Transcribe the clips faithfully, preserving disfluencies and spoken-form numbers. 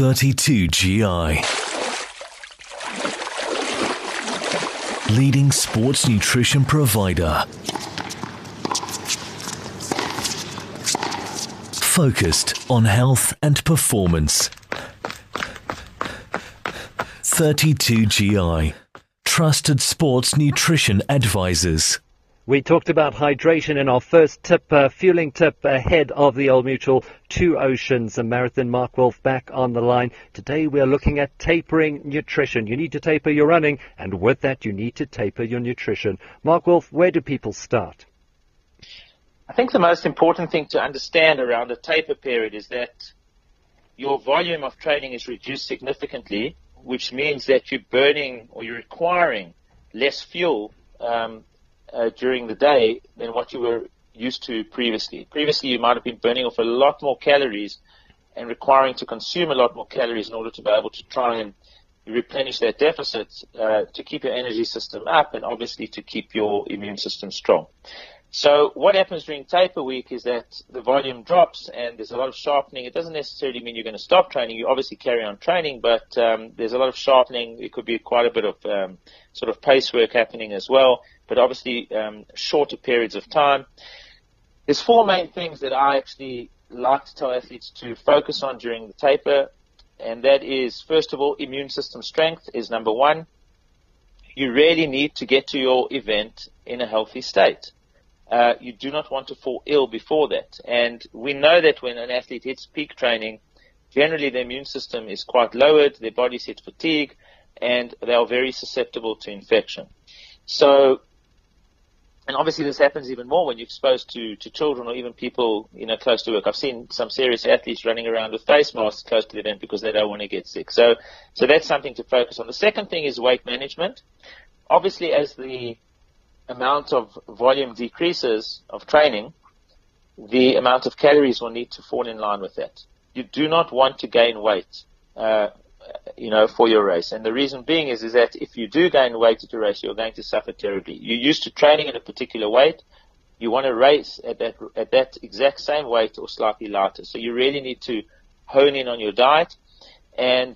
thirty-two G I. Leading sports nutrition provider. Focused on health and performance. thirty-two G I. Trusted sports nutrition advisors. We talked about hydration in our first tip, uh, fueling tip ahead of the Old Mutual Two Oceans Marathon. Mark Wolf back on the line. Today we are looking at tapering nutrition. You need to taper your running, and with that you need to taper your nutrition. Mark Wolf, where do people start? I think the most important thing to understand around a taper period is that your volume of training is reduced significantly, which means that you're burning or you're requiring less fuel um, Uh, during the day than what you were used to previously. Previously, you might have been burning off a lot more calories and requiring to consume a lot more calories in order to be able to try and replenish that deficit uh, to keep your energy system up and obviously to keep your immune system strong. So what happens during taper week is that the volume drops and there's a lot of sharpening. It doesn't necessarily mean you're going to stop training. You obviously carry on training, but um, there's a lot of sharpening. It could be quite a bit of um, sort of pace work happening as well, but obviously um, shorter periods of time. There's four main things that I actually like to tell athletes to focus on during the taper, and that is, first of all, immune system strength is number one. You really need to get to your event in a healthy state. Uh, you do not want to fall ill before that. And we know that when an athlete hits peak training, generally their immune system is quite lowered, their bodies hit fatigue, and they are very susceptible to infection. So, and obviously this happens even more when you're exposed to, to children or even people, you know, close to work. I've seen some serious athletes running around with face masks close to the event because they don't want to get sick. So, so that's something to focus on. The second thing is weight management. Obviously, as the amount of volume decreases of training, the amount of calories will need to fall in line with that. You do not want to gain weight, uh, you know, for your race. And the reason being is, is that if you do gain weight at your race, you're going to suffer terribly. You're used to training at a particular weight. You want to race at that, at that exact same weight or slightly lighter. So you really need to hone in on your diet. And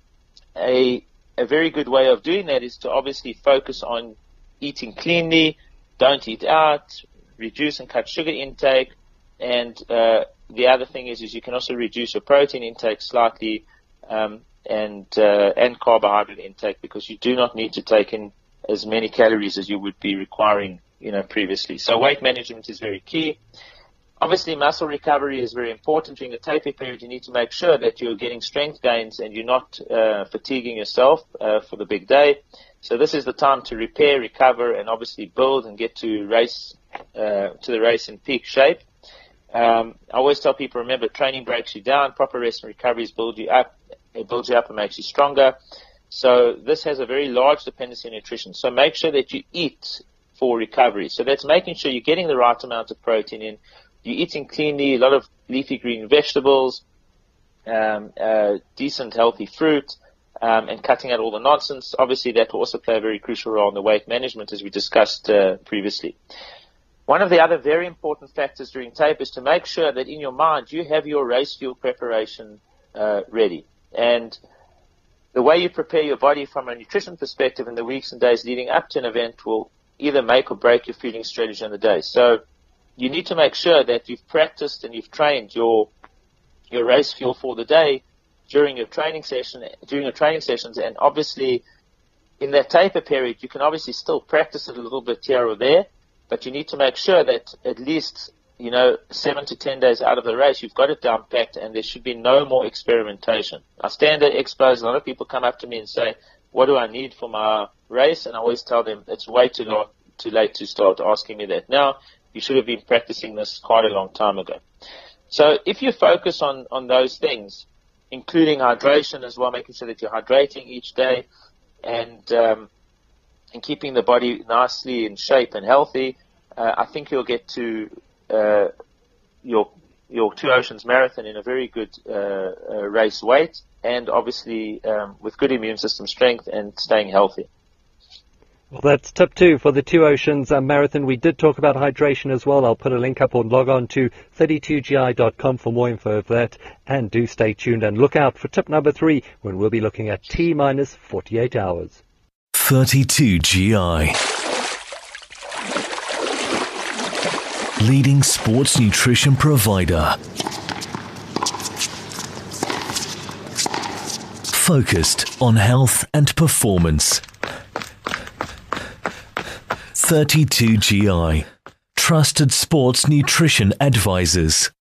a, a very good way of doing that is to obviously focus on eating cleanly, don't eat out, reduce and cut sugar intake, and uh, the other thing is, is you can also reduce your protein intake slightly um, and uh, and carbohydrate intake, because you do not need to take in as many calories as you would be requiring, you know, previously. So weight management is very key. Obviously, muscle recovery is very important. During the taper period, you need to make sure that you're getting strength gains and you're not uh, fatiguing yourself uh, for the big day. So this is the time to repair, recover, and obviously build and get to race uh, to the race in peak shape. Um, I always tell people, remember, training breaks you down. Proper rest and recoveries build you up. It builds you up and makes you stronger. So this has a very large dependency on nutrition. So make sure that you eat for recovery. So that's making sure you're getting the right amount of protein in. You're eating cleanly, a lot of leafy green vegetables, um, uh, decent healthy fruit, um, and cutting out all the nonsense. Obviously, that will also play a very crucial role in the weight management, as we discussed uh, previously. One of the other very important factors during taper is to make sure that in your mind you have your race fuel preparation uh, ready. And the way you prepare your body from a nutrition perspective in the weeks and days leading up to an event will either make or break your fueling strategy on the day. So you need to make sure that you've practiced and you've trained your your race fuel for the day during your training session, during your training sessions, and obviously in that taper period you can obviously still practice it a little bit here or there, but you need to make sure that at least, you know, seven to ten days out of the race you've got it down packed, and there should be no more experimentation. I stand at expos, a lot of people come up to me and say, what do I need for my race? And I always tell them it's way too long, too late to start asking me that now. You should have been practicing this quite a long time ago. So if you focus on, on those things, including hydration as well, making sure that you're hydrating each day and um, and keeping the body nicely in shape and healthy, uh, I think you'll get to uh, your your Two Oceans Marathon in a very good uh, uh, race weight, and obviously um, with good immune system strength and staying healthy. Well, that's tip two for the Two Oceans uh, Marathon. We did talk about hydration as well. I'll put a link up or log on to thirty-two G I dot com for more info of that. And do stay tuned and look out for tip number three when we'll be looking at T minus forty-eight hours. thirty-two G I. Leading sports nutrition provider. Focused on health and performance. thirty-two G I. Trusted sports nutrition advisors.